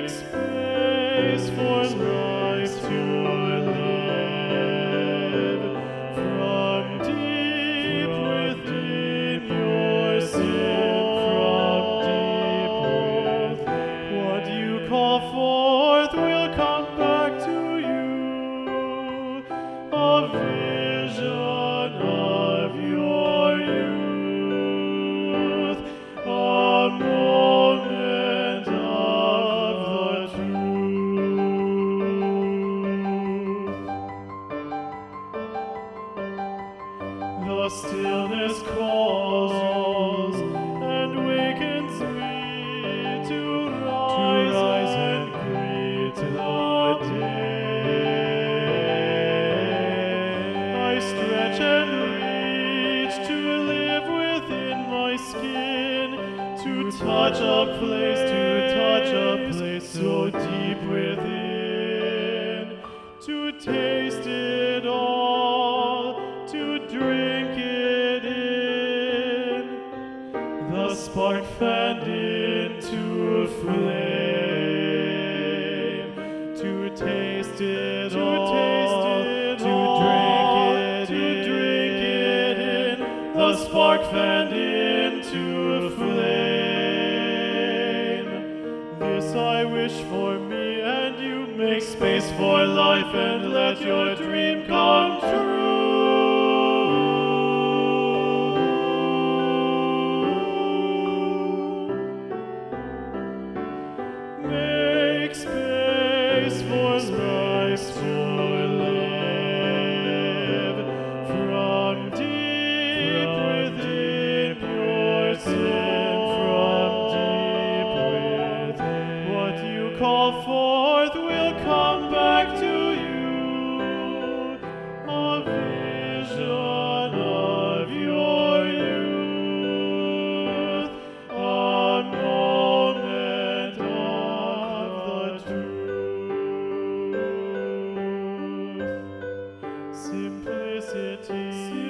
make space for life to live. From deep within your sin, from deep within, what you call forth will come back to you. A vision of your youth, a moment of the truth. The stillness calls and wakens me to rise and greet the day. I stretch and reach to live within my skin, to touch a place so deep within, to taste it all, to drink it in, the spark fanned into a flame, to taste it all, to drink it in, the spark fanned into a flame. This I wish for me, and you make space for life, and let your dream come true. Make space for life to live. From deep within your sin, from deep within, what you call forth will come back to you. A vision of your youth, a moment of the truth. Simplicity.